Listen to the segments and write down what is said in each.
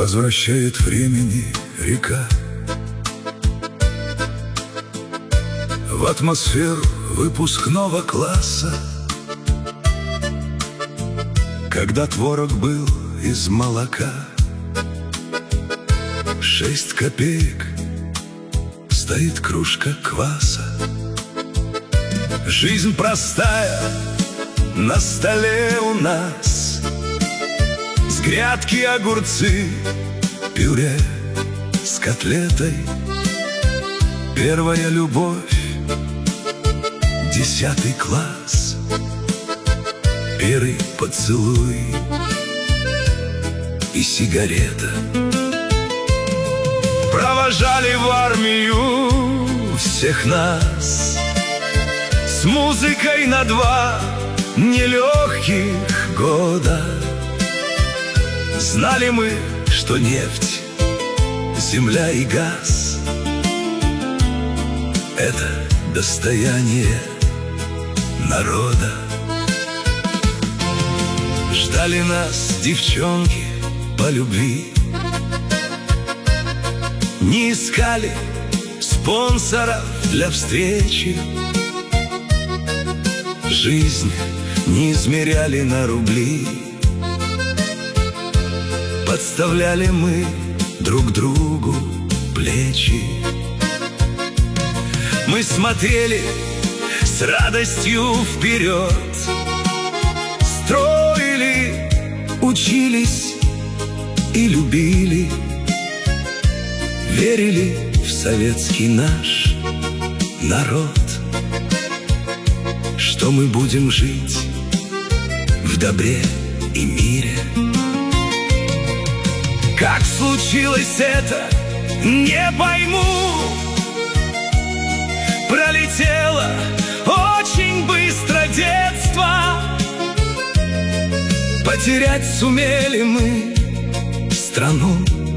Возвращает времени река в атмосферу выпускного класса, когда творог был из молока. 6 копеек стоит кружка кваса. Жизнь простая на столе у нас, с грядки огурцы, пюре с котлетой. Первая любовь, 10 класс, первый поцелуй и сигарета. Провожали в армию всех нас с музыкой на 2 нелегких года. Знали мы, что нефть, земля и газ — это достояние народа. Ждали нас девчонки по любви, не искали спонсоров для встречи. Жизнь не измеряли на рубли, подставляли мы друг другу плечи. Мы смотрели с радостью вперед, строили, учились и любили, верили в советский наш народ, что мы будем жить в добре и мире. Как случилось это, не пойму. Пролетело очень быстро детство, потерять сумели мы страну,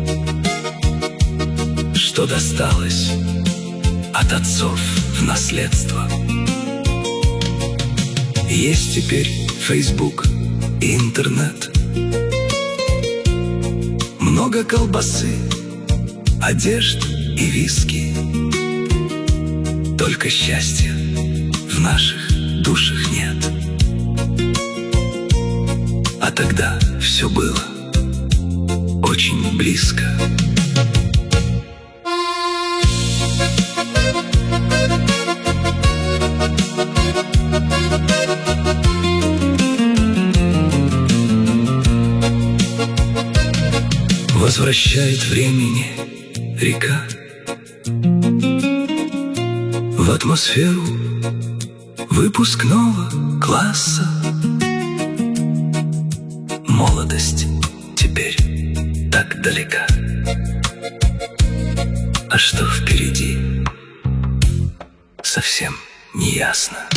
что досталось от отцов в наследство. Есть теперь Facebook и интернет, много колбасы, одежд и виски. Только счастья в наших душах нет. А тогда все было очень близко. Возвращает времени река в атмосферу выпускного класса. Молодость теперь так далека, а что впереди, совсем не ясно.